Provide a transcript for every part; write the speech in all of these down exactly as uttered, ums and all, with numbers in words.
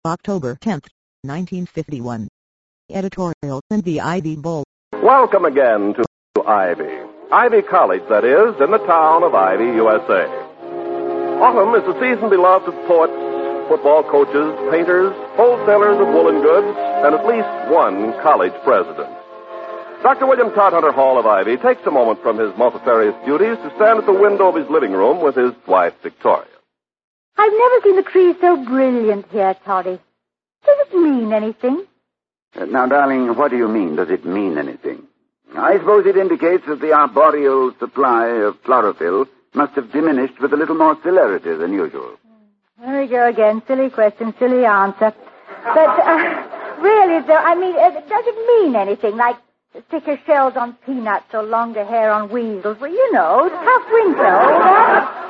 October tenth, nineteen fifty-one. Editorial in the Ivy Bowl. Welcome again to Ivy. Ivy College, that is, in the town of Ivy, U S A. Autumn is the season beloved of poets, football coaches, painters, wholesalers of woolen goods, and at least one college president. Doctor William Todhunter Hall of Ivy takes a moment from his multifarious duties to stand at the window of his living room with his wife, Victoria. I've never seen the trees so brilliant here, Toddy. Does it mean anything? Uh, now, darling, what do you mean, does it mean anything? I suppose it indicates that the arboreal supply of chlorophyll must have diminished with a little more celerity than usual. There we go again. Silly question, silly answer. But, uh, really, though, I mean, uh, does it mean anything? Like thicker shells on peanuts or longer hair on weasels? Well, you know, tough winter, all that.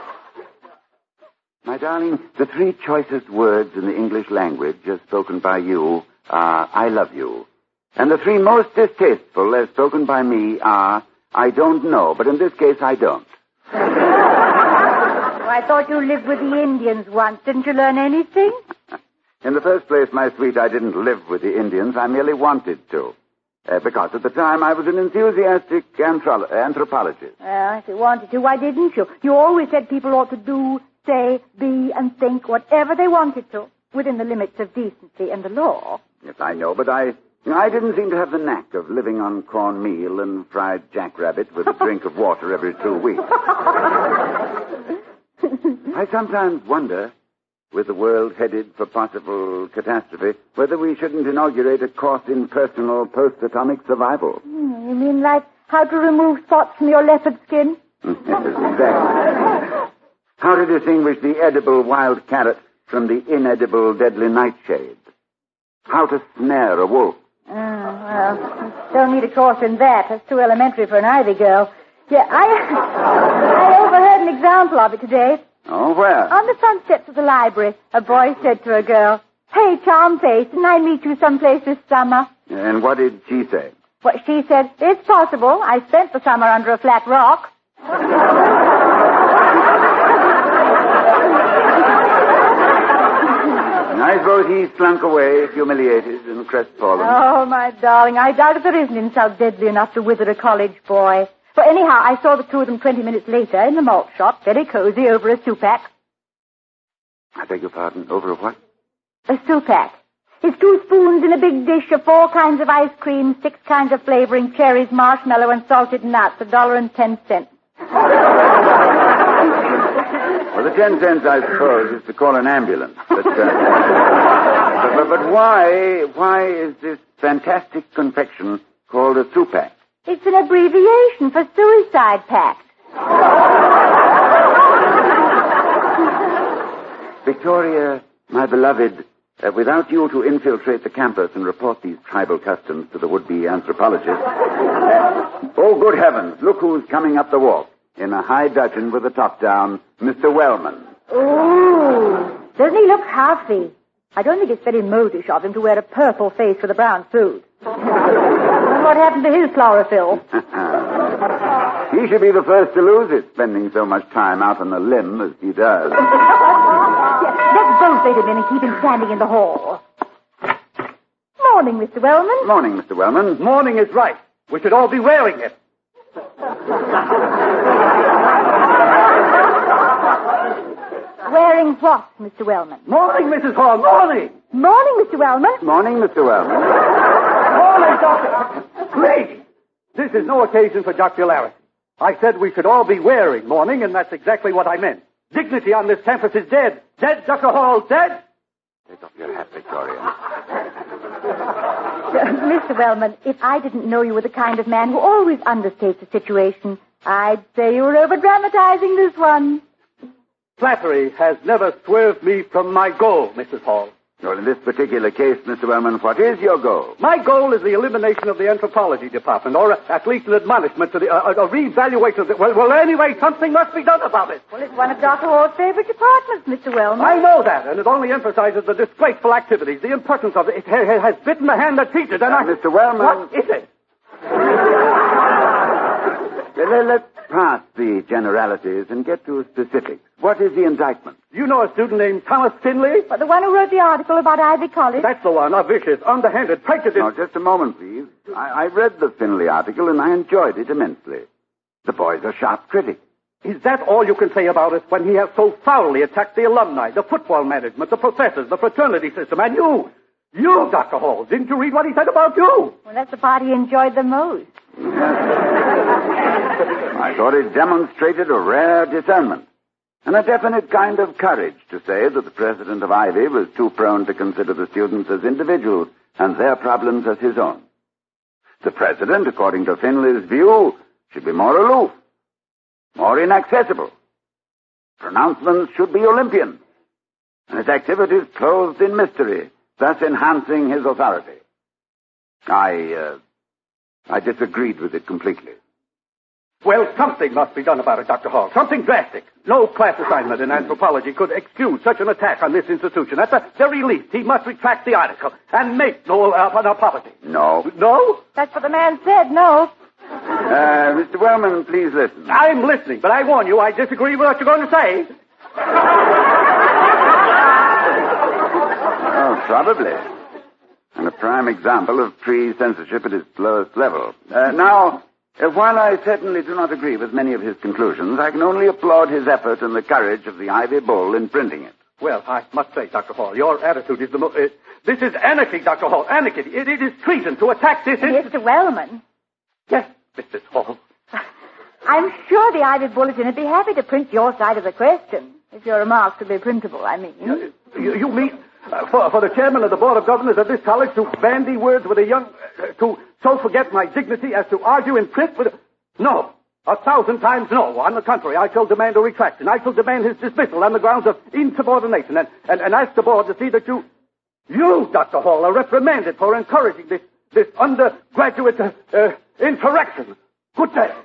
My darling, the three choicest words in the English language as spoken by you are, I love you. And the three most distasteful as spoken by me are, I don't know, but in this case I don't. Oh, I thought you lived with the Indians once. Didn't you learn anything? In the first place, my sweet, I didn't live with the Indians. I merely wanted to. Uh, because at the time I was an enthusiastic anthro- anthropologist. Well, if you wanted to, why didn't you? You always said people ought to do, say, be, and think whatever they wanted to, within the limits of decency and the law. Yes, I know, but I I didn't seem to have the knack of living on cornmeal and fried jackrabbit with a drink of water every two weeks. I sometimes wonder, with the world headed for possible catastrophe, whether we shouldn't inaugurate a course in personal post-atomic survival. Hmm, you mean like how to remove spots from your leopard skin? Yes, exactly. How to distinguish the edible wild carrot from the inedible deadly nightshade. How to snare a wolf. Oh, well, don't need a course in that. That's too elementary for an Ivy girl. Yeah, I, I overheard an example of it today. Oh, where? On the front steps of the library, a boy said to a girl, "Hey, charm face, didn't I meet you someplace this summer?" And what did she say? Well, she said, "It's possible. I spent the summer under a flat rock." I suppose he slunk away, humiliated and crestfallen. Oh, my darling, I doubt if there is an insult deadly enough to wither a college boy. But anyhow, I saw the two of them twenty minutes later in the malt shop, very cozy, over a soup-pack. I beg your pardon, over a what? A soup-pack. It's two spoons in a big dish of four kinds of ice cream, six kinds of flavoring, cherries, marshmallow, and salted nuts, a dollar and ten cents. Well, the ten cents, I suppose, is to call an ambulance. But, uh, but, but, but why, why is this fantastic confection called a soup-pack? It's an abbreviation for suicide pact. Victoria, my beloved, uh, without you to infiltrate the campus and report these tribal customs to the would-be anthropologist. Uh, oh, good heavens, look who's coming up the walk. In a high dudgeon with the top down, Mister Wellman. Ooh, doesn't he look healthy? I don't think it's very modish of him to wear a purple face with a brown suit. What happened to his chlorophyll? He should be the first to lose it, spending so much time out on the limb as he does. Yeah, let's both wait a minute and keep him standing in the hall. Morning, Mister Wellman. Morning, Mister Wellman. Morning is right. We should all be wearing it. Wearing what, Mister Wellman? Morning, Missus Hall. Morning. Morning, Mister Wellman. Morning, Mister Wellman. Morning, Doctor. Please. This is no occasion for jocularity. I said we should all be wearing mourning, and that's exactly what I meant. Dignity on this campus is dead. Dead, Doctor Hall, dead. Take off your hat, Victoria. Uh, Mister Wellman, if I didn't know you were the kind of man who always understates a situation, I'd say you were over-dramatizing this one. Flattery has never swerved me from my goal, Missus Hall. Well, in this particular case, Mister Wellman, what is your goal? My goal is the elimination of the anthropology department, or at least an admonishment to the, uh, a re-evaluation of the... Well, well, anyway, something must be done about it. Well, it's one of Doctor Hall's favorite departments, Mister Wellman. I know that, and it only emphasizes the disgraceful activities, the impertinence of it. It ha- has bitten the hand that feeds it, and uh, I... Mister Wellman... What is it? Well, let's pass the generalities and get to specifics. What is the indictment? You know a student named Thomas Finley? But the one who wrote the article about Ivy College? That's the one. A vicious, underhanded, prejudiced... No, just a moment, please. I, I read the Finley article, and I enjoyed it immensely. The boy's a sharp critic. Is that all you can say about it when he has so foully attacked the alumni, the football management, the professors, the fraternity system, and you? You, Doctor Hall. Didn't you read what he said about you? Well, that's the part he enjoyed the most. I thought it demonstrated a rare discernment and a definite kind of courage to say that the president of Ivy was too prone to consider the students as individuals and their problems as his own. The president, according to Finley's view, should be more aloof, more inaccessible. Pronouncements should be Olympian, and his activities clothed in mystery, thus enhancing his authority. I, uh, I disagreed with it completely. Well, something must be done about it, Doctor Hall. Something drastic. No class assignment in anthropology could excuse such an attack on this institution. At the very least, he must retract the article and make no uh, an apology. No. No? That's what the man said, no. Uh, Mister Wellman, please listen. I'm listening, but I warn you, I disagree with what you're going to say. Oh, probably. And a prime example of pre-censorship at its lowest level. Uh, now, uh, while I certainly do not agree with many of his conclusions, I can only applaud his effort and the courage of the Ivy Bull in printing it. Well, I must say, Doctor Hall, your attitude is the most... Uh, this is anarchy, Doctor Hall, anarchy. It, it is treason to attack this... Mister Wellman. Yes, Missus Hall. I'm sure the Ivy Bulletin would be happy to print your side of the question, if your remarks would be printable, I mean. You, you, you mean uh, for, for the chairman of the board of governors of this college to bandy words with a young... Uh, to so forget my dignity as to argue in print with... A, no, a thousand times no. On the contrary, I shall demand a retraction. I shall demand his dismissal on the grounds of insubordination and, and, and ask the board to see that you... You, Doctor Hall, are reprimanded for encouraging this, this undergraduate uh, uh, insurrection. Good day.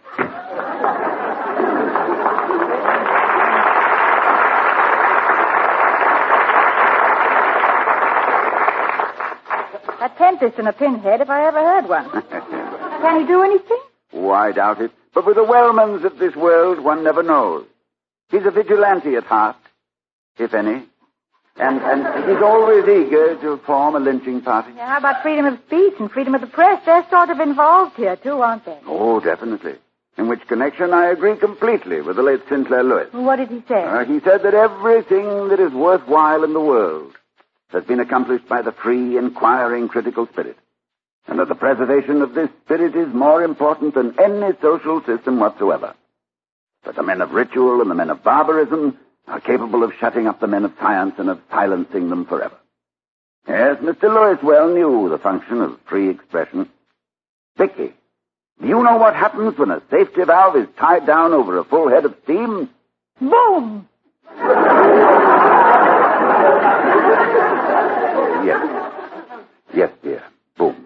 A tempest and a pinhead, if I ever heard one. Can he do anything? Oh, I doubt it. But with the Wellmans of this world, one never knows. He's a vigilante at heart, if any. And, and he's always eager to form a lynching party. Yeah, how about freedom of speech and freedom of the press? They're sort of involved here, too, aren't they? Oh, definitely. In which connection I agree completely with the late Sinclair Lewis. What did he say? Uh, he said that everything that is worthwhile in the world has been accomplished by the free, inquiring, critical spirit. And that the preservation of this spirit is more important than any social system whatsoever. That the men of ritual and the men of barbarism are capable of shutting up the men of science and of silencing them forever. Yes, Mister Lewis well knew the function of free expression. Vicky, do you know what happens when a safety valve is tied down over a full head of steam? Boom! Yes. Yes, dear. Boom.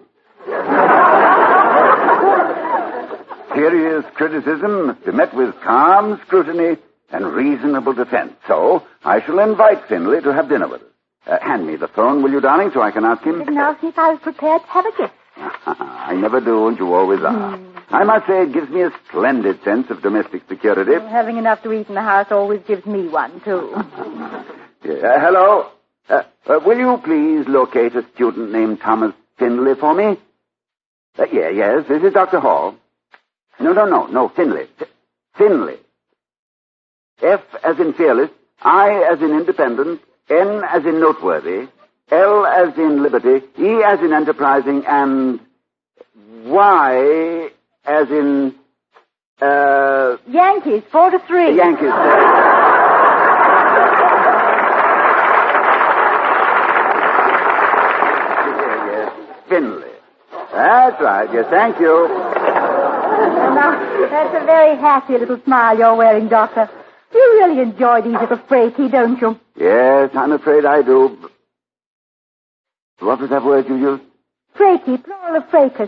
Serious criticism must be met with calm scrutiny and reasonable defense. So, I shall invite Finley to have dinner with us. Uh, hand me the phone, will you, darling, so I can ask him? You didn't ask me if I was prepared to have a gift. I never do, and you always are. Mm. I must say it gives me a splendid sense of domestic security. Well, having enough to eat in the house always gives me one, too. Yeah, uh, hello? Uh, uh, will you please locate a student named Thomas Finley for me? Uh, yeah, yes, this is Doctor Hall. No, no, no, no, Finley. F- Finley. F as in fearless, I as in independent, N as in noteworthy, L as in liberty, E as in enterprising, and Y as in, uh... Yankees, four to three. Yankees. Yes, yes. Finley. That's right, yes, thank you. Now, that's a very happy little smile you're wearing, Doctor. You really enjoy these little fracas, don't you? Yes, I'm afraid I do. What was that word you used? Fracas, plural of fracas.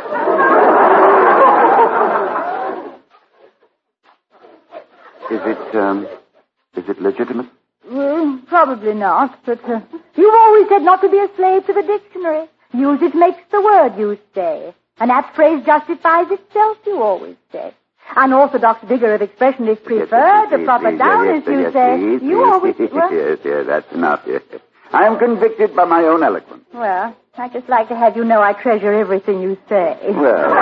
Is it, um, is it legitimate? Well, probably not, but uh, you've always said not to be a slave to the dictionary. Use it makes the word, you say. An apt phrase justifies itself, you always say. Unorthodox vigor of expression is preferred. The proper down, as you say. You always... What? Yes, yes, that's enough. Yes. I am convicted by my own eloquence. Well, I'd just like to have you know I treasure everything you say. Well...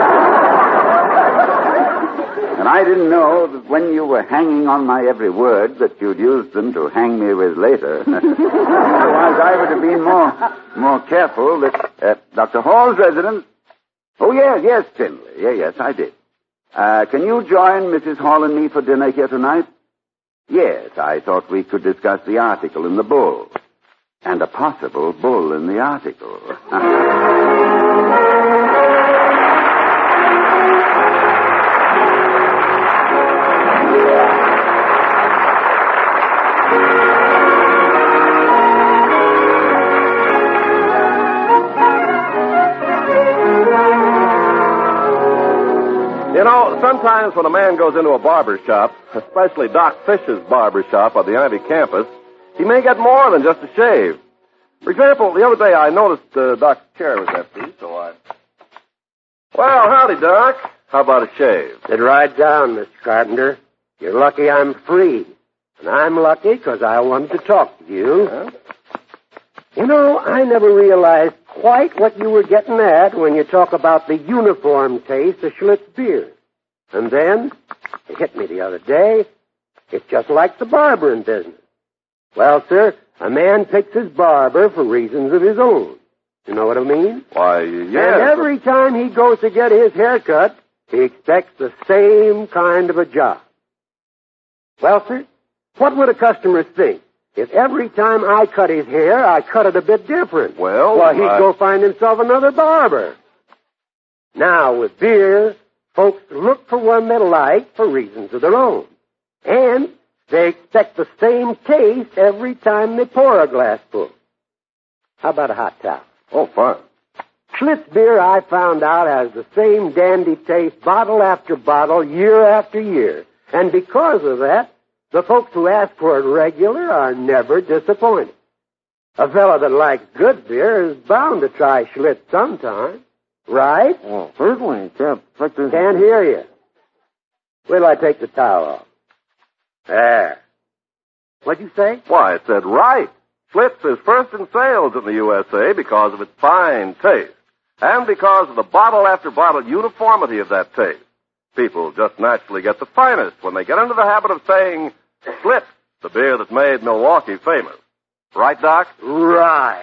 And I didn't know that when you were hanging on my every word that you'd use them to hang me with later. Otherwise, I would have been more more careful that uh, Doctor Hall's residence... Oh, yes, yes, Finley. Yeah, yes, I did. Uh, can you join Missus Hall and me for dinner here tonight? Yes, I thought we could discuss the article in the Bull. And a possible bull in the article. You know, sometimes when a man goes into a barber shop, especially Doc Fish's barber shop on the Ivy campus, he may get more than just a shave. For example, the other day I noticed uh, Doc's chair was empty, so I... Well, howdy, Doc. How about a shave? Sit right down, Mister Carpenter. You're lucky I'm free. And I'm lucky because I wanted to talk to you. Huh? You know, I never realized quite what you were getting at when you talk about the uniform taste of Schlitz beer. And then, it hit me the other day, it's just like the barbering business. Well, sir, a man picks his barber for reasons of his own. You know what I mean? Why, yes. And every time he goes to get his haircut, he expects the same kind of a job. Well, sir, what would a customer think if every time I cut his hair, I cut it a bit different? Well, Well, he'd I... go find himself another barber. Now, with beer, folks look for one they like for reasons of their own. And they expect the same taste every time they pour a glassful. How about a hot towel? Oh, fine. Schlitz beer, I found out, has the same dandy taste bottle after bottle, year after year. And because of that, the folks who ask for it regular are never disappointed. A fellow that likes good beer is bound to try Schlitz sometime. Right? Oh, certainly. Can't, Can't hear you. Wait till I take the towel off. There. What'd you say? Why, it said right. Schlitz is first in sales in the U S A because of its fine taste and because of the bottle-after-bottle uniformity of that taste. People just naturally get the finest when they get into the habit of saying, Schlitz, the beer that made Milwaukee famous. Right, Doc? Right.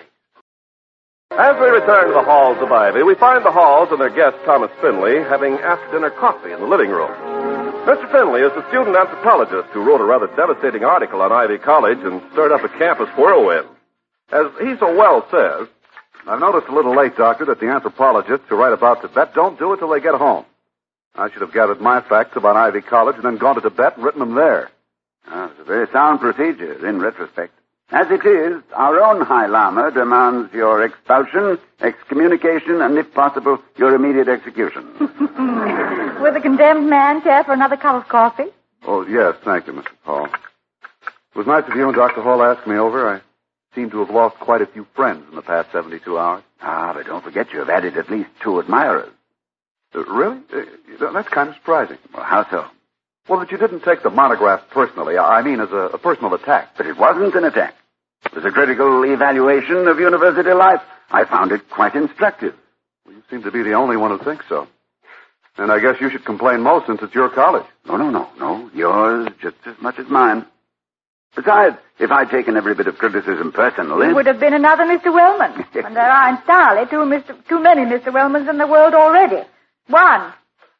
As we return to the halls of Ivy, we find the Halls and their guest, Thomas Finley, having after-dinner coffee in the living room. Mister Finley is the student anthropologist who wrote a rather devastating article on Ivy College and stirred up a campus whirlwind. As he so well says, I've noticed a little late, Doctor, that the anthropologists who write about Tibet don't do it till they get home. I should have gathered my facts about Ivy College and then gone to Tibet and written them there. Ah, it's a very sound procedure, in retrospect. As it is, our own High Lama demands your expulsion, excommunication, and, if possible, your immediate execution. With the condemned man care for another cup of coffee? Oh, yes, thank you, Mister Hall. It was nice of you and Doctor Hall asking me over. I seem to have lost quite a few friends in the past seventy-two hours. Ah, but don't forget you have added at least two admirers. Uh, really? Uh, that's kind of surprising. Well, how so? Well, that you didn't take the monograph personally. I mean as a, a personal attack. But it wasn't an attack. It was a critical evaluation of university life. I found it quite instructive. Well, you seem to be the only one who thinks so. And I guess you should complain most since it's your college. No, no, no, no. Yours just as much as mine. Besides, if I'd taken every bit of criticism personally... It would have been another Mister Wellman. And there are entirely too, Mister too many Mister Wellmans in the world already. One.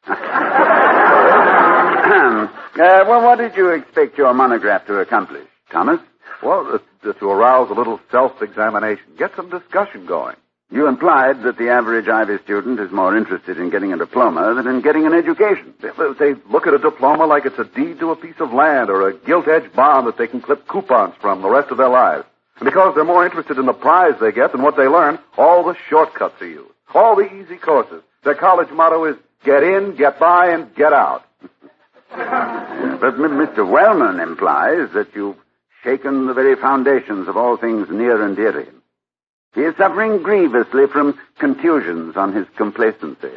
uh, well, what did you expect your monograph to accomplish, Thomas? Well, uh, to arouse a little self-examination. Get some discussion going. You implied that the average Ivy student is more interested in getting a diploma than in getting an education. They, they look at a diploma like it's a deed to a piece of land or a gilt-edged bond that they can clip coupons from the rest of their lives. And because they're more interested in the prize they get than what they learn, all the shortcuts are used. All the easy courses. Their college motto is get in, get by, and get out. But Mister Wellman implies that you've shaken the very foundations of all things near and dear to him. He is suffering grievously from contusions on his complacency.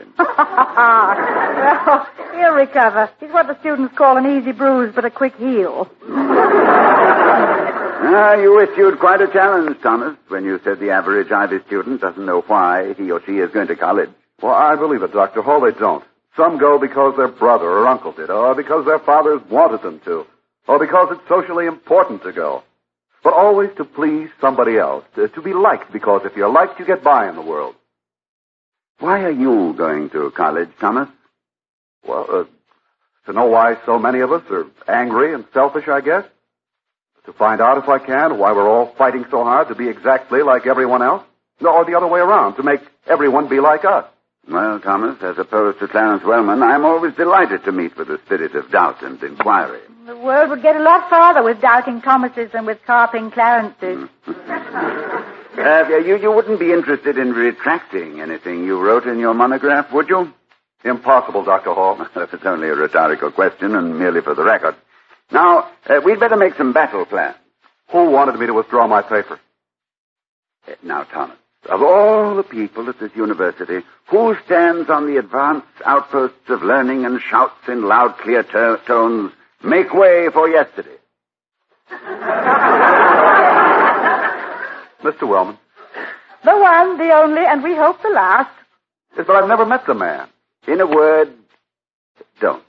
Well, he'll recover. He's what the students call an easy bruise, but a quick heal. Ah, you issued quite a challenge, Thomas, when you said the average Ivy student doesn't know why he or she is going to college. Well, I believe it, Doctor Hall. They don't. Some go because their brother or uncle did, or because their fathers wanted them to, or because it's socially important to go. But always to please somebody else, to, to be liked, because if you're liked, you get by in the world. Why are you going to college, Thomas? Well, uh, to know why so many of us are angry and selfish, I guess. To find out, if I can, why we're all fighting so hard to be exactly like everyone else. No, or the other way around, to make everyone be like us. Well, Thomas, as opposed to Clarence Wellman, I'm always delighted to meet with a spirit of doubt and inquiry. The world would get a lot farther with doubting Thomases than with carping Clarences. uh, you, you wouldn't be interested in retracting anything you wrote in your monograph, would you? Impossible, Doctor Hall. It's only a rhetorical question and merely for the record. Now, uh, we'd better make some battle plans. Who wanted me to withdraw my paper? Uh, now, Thomas, of all the people at this university, who stands on the advanced outposts of learning and shouts in loud, clear to- tones, "Make way for yesterday"? Mister Wellman. The one, the only, and we hope the last. Yes, but I've never met the man. In a word, don't.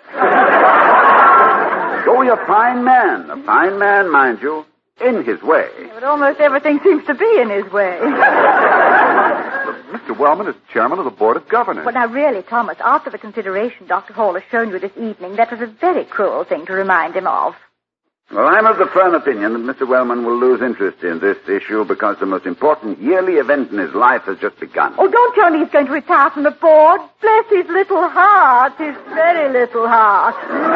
Oh, you're a fine man. A fine man, mind you. In his way. Yeah, but almost everything seems to be in his way. Mister Wellman is chairman of the Board of Governors. But now, really, Thomas, after the consideration Doctor Hall has shown you this evening, that was a very cruel thing to remind him of. Well, I'm of the firm opinion that Mister Wellman will lose interest in this issue because the most important yearly event in his life has just begun. Oh, don't tell me he's going to retire from the board. Bless his little heart, his very little heart.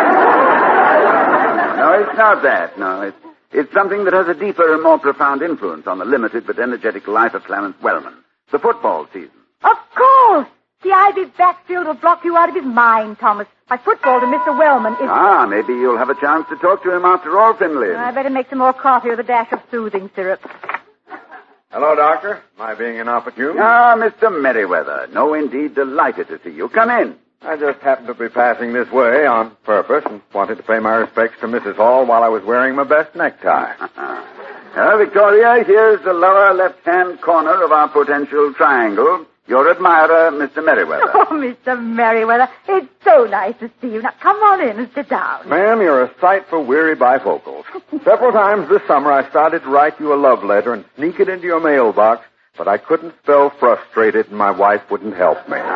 No, it's not that. No, it's, it's something that has a deeper and more profound influence on the limited but energetic life of Clarence Wellman. The football season. Of course. The Ivy backfield will block you out of his mind, Thomas. My football to Mister Wellman is... Ah, maybe you'll have a chance to talk to him after all, Finley. I better make some more coffee with a dash of soothing syrup. Hello, Doctor. Am I being inopportune? Ah, Mister Merriweather. No, indeed, delighted to see you. Come in. I just happened to be passing this way on purpose and wanted to pay my respects to Missus Hall while I was wearing my best necktie. Now, Victoria, here's the lower left-hand corner of our potential triangle. Your admirer, Mister Merriweather. Oh, Mister Merriweather, it's so nice to see you. Now, come on in and sit down. Ma'am, you're a sight for weary bifocals. Several times this summer I started to write you a love letter and sneak it into your mailbox, but I couldn't spell frustrated and my wife wouldn't help me.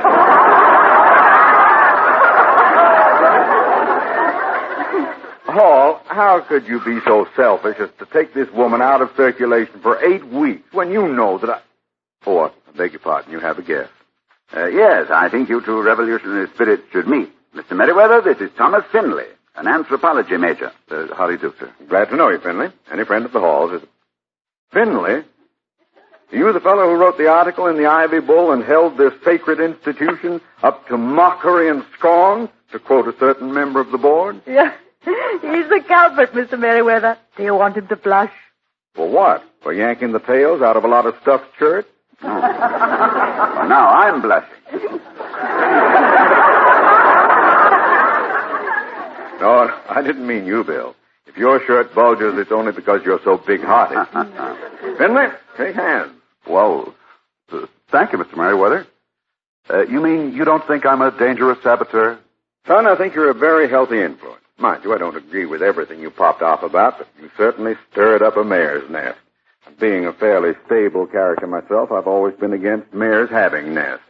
Hall, how could you be so selfish as to take this woman out of circulation for eight weeks when you know that I... Oh, I beg your pardon. You have a guest. Uh, yes, I think you two revolutionary spirits should meet. Mister Merriweather, this is Thomas Finley, an anthropology major. Uh, how do you do, sir? Glad to know you, Finley. Any friend of the Halls is... Finley? Are you the fellow who wrote the article in the Ivy Bull and held this sacred institution up to mockery and scorn, to quote a certain member of the board? Yeah, he's the culprit, Mister Merriweather. Do you want him to blush? For what? For yanking the tails out of a lot of stuffed shirts? Oh. Well, now I'm blushing. No, I didn't mean you, Bill. If your shirt bulges, it's only because you're so big-hearted. Finley, shake hands. Well, uh, thank you, Mister Merriweather. Uh, you mean you don't think I'm a dangerous saboteur? Son, I think you're a very healthy influence. Mind you, I don't agree with everything you popped off about, but you certainly stirred up a mare's nest. And being a fairly stable character myself, I've always been against mares having nests.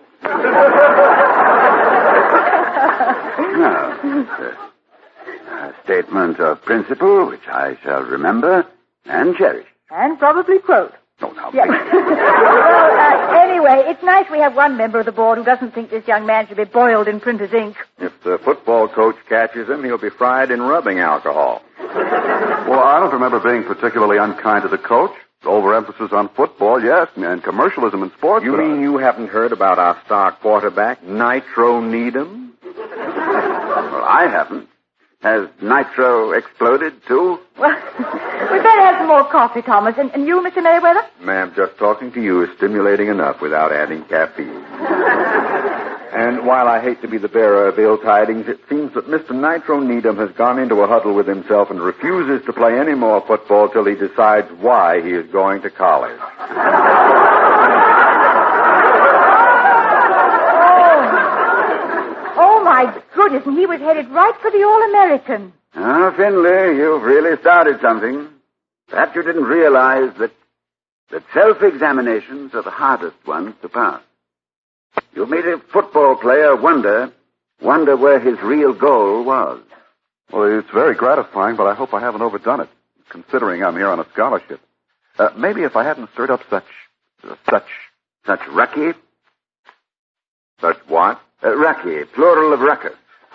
No. A statement of principle which I shall remember and cherish. And probably quote. No, no. Yeah. Well, uh, anyway, it's nice we have one member of the board who doesn't think this young man should be boiled in printer's ink. If the football coach catches him, he'll be fried in rubbing alcohol. Well, I don't remember being particularly unkind to the coach. Overemphasis on football, yes, and commercialism in sports. You mean you haven't heard about our star quarterback, Nitro Needham? Well, I haven't. Has Nitro exploded, too? Well, we'd better have some more coffee, Thomas. And, and you, Mister Merriweather? Ma'am, just talking to you is stimulating enough without adding caffeine. And while I hate to be the bearer of ill tidings, it seems that Mister Nitro Needham has gone into a huddle with himself and refuses to play any more football till he decides why he is going to college. Oh, my goodness, and he was headed right for the All-American. Ah, Finley, you've really started something. Perhaps you didn't realize that, that self-examinations are the hardest ones to pass. You made a football player wonder, wonder where his real goal was. Well, it's very gratifying, but I hope I haven't overdone it, considering I'm here on a scholarship. Uh, maybe if I hadn't stirred up such, uh, such... Such rucky? Such what? Uh, rucky, plural of ruckus.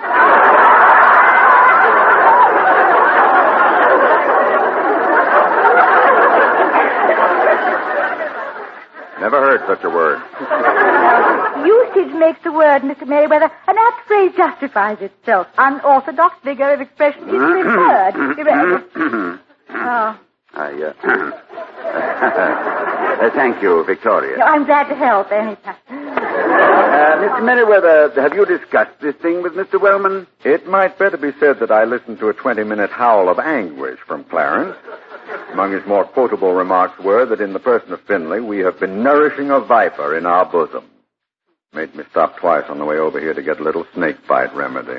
Never heard such a word. Usage makes the word, Mister Merriweather. An apt phrase justifies itself. Unorthodox vigor of expression is preferred. Oh. I, uh, uh, thank you, Victoria. No, I'm glad to help anytime. Uh, Mister Merriweather, have you discussed this thing with Mister Wellman? It might better be said that I listened to a twenty-minute howl of anguish from Clarence. Among his more quotable remarks were that in the person of Finley, we have been nourishing a viper in our bosom. Made me stop twice on the way over here to get a little snake bite remedy.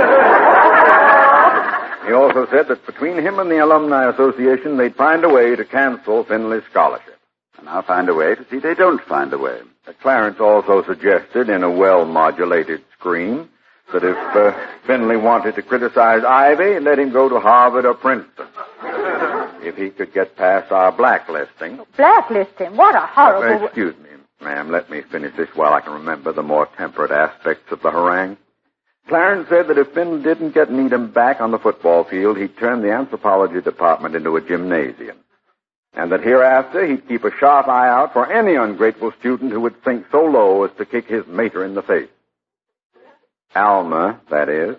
He also said that between him and the Alumni Association, they'd find a way to cancel Finley's scholarship. And I'll find a way to see they don't find a way. Uh, Clarence also suggested, in a well-modulated scream, that if uh, Finley wanted to criticize Ivy, let him go to Harvard or Princeton. If he could get past our blacklisting. Blacklisting? What a horrible... Uh, excuse me, ma'am. Let me finish this while I can remember the more temperate aspects of the harangue. Clarence said that if Finn didn't get Needham back on the football field, he'd turn the anthropology department into a gymnasium. And that hereafter he'd keep a sharp eye out for any ungrateful student who would sink so low as to kick his mater in the face. Alma, that is.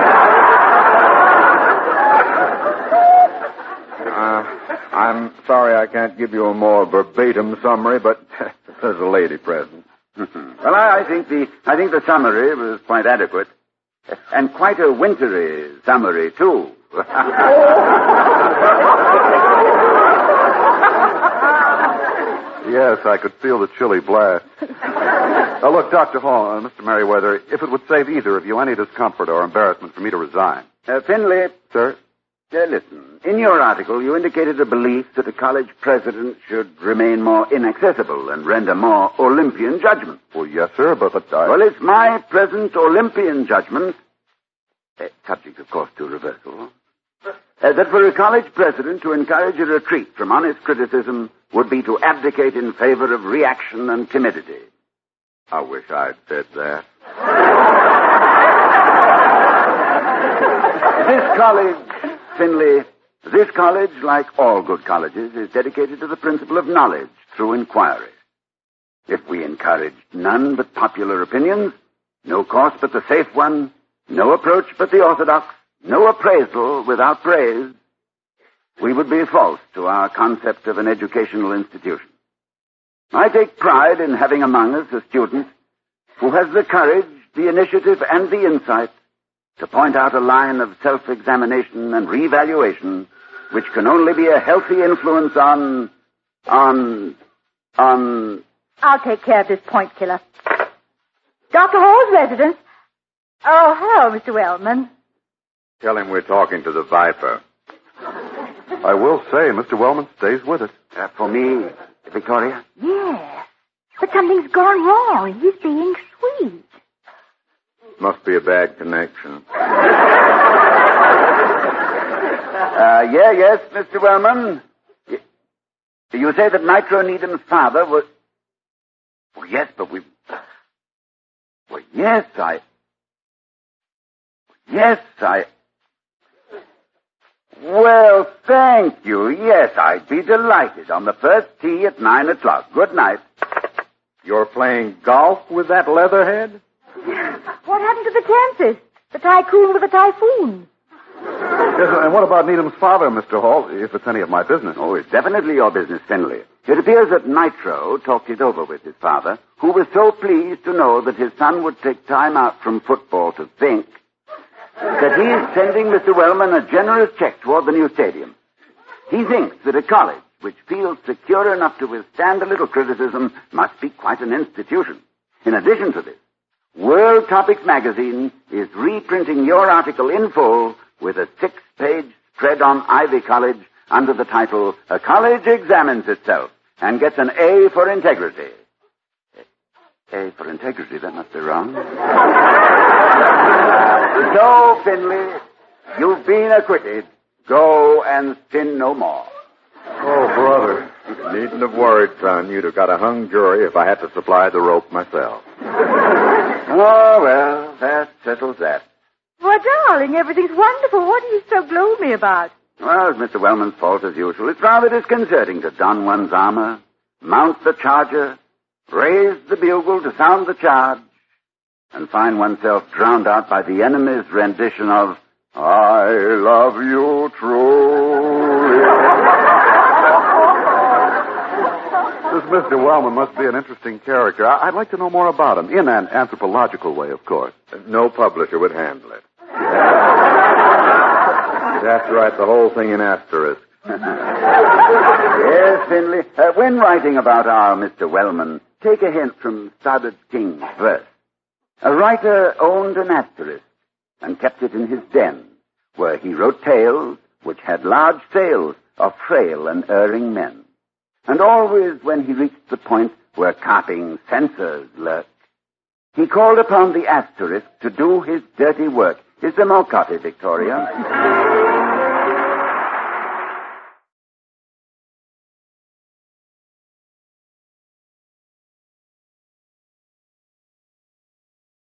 Uh, I'm sorry I can't give you a more verbatim summary, but there's a lady present. Well, I, I think the I think the summary was quite adequate, and quite a wintry summary too. Yes, I could feel the chilly blast. Now, look, Doctor Hall, uh, Mister Merriweather, if it would save either of you any discomfort or embarrassment for me to resign. Uh, Finley, Sir? Uh, listen, in your article, you indicated a belief that a college president should remain more inaccessible and render more Olympian judgment. Well, yes, sir, but... but I... Well, it's my present Olympian judgment, uh, subject, of course, to reversal, uh, that for a college president to encourage a retreat from honest criticism would be to abdicate in favor of reaction and timidity. I wish I'd said that. This college... Finley, this college, like all good colleges, is dedicated to the principle of knowledge through inquiry. If we encouraged none but popular opinions, no course but the safe one, no approach but the orthodox, no appraisal without praise, we would be false to our concept of an educational institution. I take pride in having among us a student who has the courage, the initiative, and the insight to point out a line of self-examination and reevaluation which can only be a healthy influence on... on... on... I'll take care of this point killer. Doctor Hall's residence. Oh, hello, Mister Wellman. Tell him we're talking to the Viper. I will say, Mister Wellman stays with it. Uh, for me, Victoria? Yes. But something's gone wrong. He's being sweet. Must be a bad connection. Uh, yeah, yes, Mister Wellman. Y- you say that Nitro Needham's father was... Well, yes, but we... Well, yes, I... Yes, I... Well, thank you. Yes, I'd be delighted on the first tee at nine o'clock. Good night. You're playing golf with that leatherhead? What happened to the tempest? The tycoon with the typhoon? Yes, and what about Needham's father, Mister Hall, if it's any of my business? Oh, it's definitely your business, Finley. It appears that Nitro talked it over with his father, who was so pleased to know that his son would take time out from football to think, that he is sending Mister Wellman a generous check toward the new stadium. He thinks that a college which feels secure enough to withstand a little criticism must be quite an institution. In addition to this, World Topics magazine is reprinting your article in full with a six-page spread on Ivy College under the title, A College Examines Itself and Gets an A for Integrity. A for Integrity, that must be wrong. So, Finley, you've been acquitted. Go and sin no more. Oh, brother. You needn't have worried, son. You'd have got a hung jury if I had to supply the rope myself. Oh, well, that settles that. Well, darling, everything's wonderful. What are you so gloomy about? Well, it's Mister Wellman's fault as usual. It's rather disconcerting to don one's armor, mount the charger, raise the bugle to sound the charge, and find oneself drowned out by the enemy's rendition of I Love You Truly. This Mister Wellman must be an interesting character. I- I'd like to know more about him, in an anthropological way, of course. No publisher would handle it. You'd have to write the whole thing in asterisk. Yes, Finley. Uh, when writing about our Mister Wellman, take a hint from Stoddard King's verse. A writer owned an asterisk and kept it in his den, where he wrote tales which had large sails of frail and erring men. And always when he reached the point where carping censors lurk, he called upon the asterisk to do his dirty work. Is there more coffee, Victoria?